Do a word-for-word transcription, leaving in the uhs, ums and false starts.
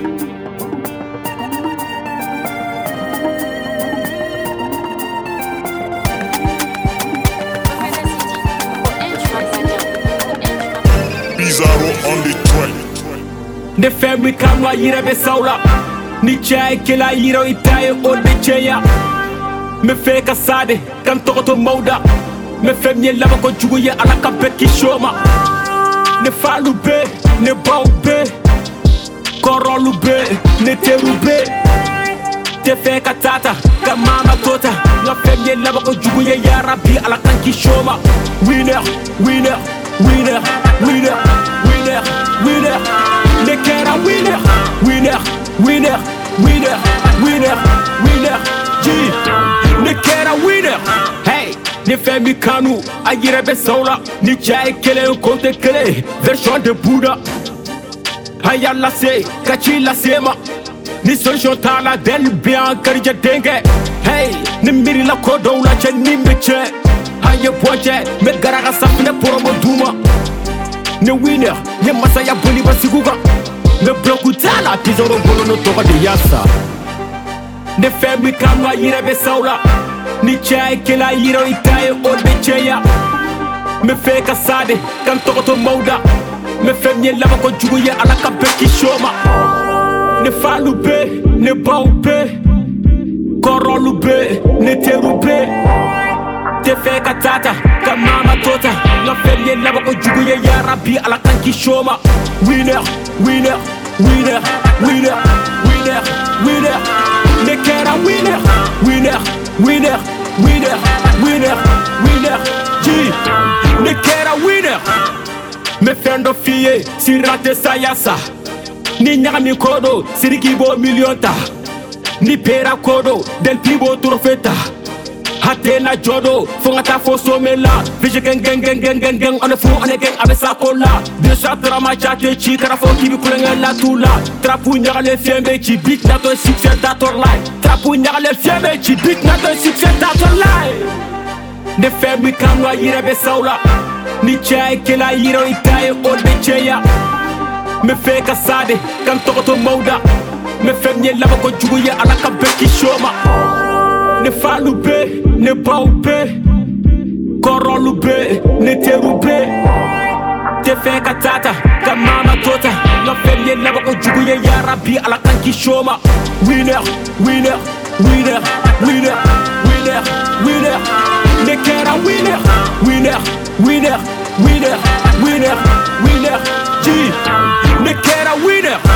The family kamwa yire be saula ni chai kila yiro itaye o de cheya me fe ka sade kan tokoto mauda me fe mye laba ko juguye ala ka beki shoma ne falu be ne bau be korolu be ne teru be te fe ka tata ka mama tota na fe mye laba ko juguye ya rabbi ala kan ki shoma winner winner winner winner winner winner ne kera winner winner winner winner winner winner G ne kera winner hey ne femi kanu ayire be saula ni jay kele konte kele version de Bouddha ayalla se kachi la sema ni solution tala del bien karija denge hey ni miri la ko dowla che ni meche haye boje me garaga safine poromo duma ne winner ne masaya boli basikuga ne bloku tala tizoro bolo no toka de yasa ne family kamwa yire be saula ni chai kila yiro itaye o de cheya me fe ka sade kan tokoto mauda me fe mye laba ko juguye ala ka beki shoma ne falu be ne bau be korolu be ne teru be te fe ka tata ka mama tota na fe mye laba ko juguye ya rabbi ala kan ki shoma winner winner winner winner winner winner ne kera winner winner winner winner winner winner G ne kera winner me fendo fiye si rate sayasa ni nyami kodo siriki bo million ta ni pera kodo del pibo trofeta Hatena jodo, fongata fo somela. Vije gen gen gen gen gen gen on the phone on the gang abe sakola. Déjà drama chate chi karafo kibi kulenga la tula. Trapu nyale fiembe chi beat na to succès dator life. Trapu nyale fiembe chi beat na to succès dator life. Ne family kamwa yire be saula. Ni chai kila yiro itaye o de cheya. Me fe ka sade kan tokoto mauda. Me fe mye laba ko juguye ala ka beki shoma. Ne falu be, ne bau be, korolu be, ne teru be. Te fe ka tata, ka mama tota. Na fe mye laba ko juguye ya rabbi ala kan ki shoma. Winner, winner, winner, winner, winner, winner. Ne kera winner, winner, winner, winner, winner, winner. G, ne kera winner.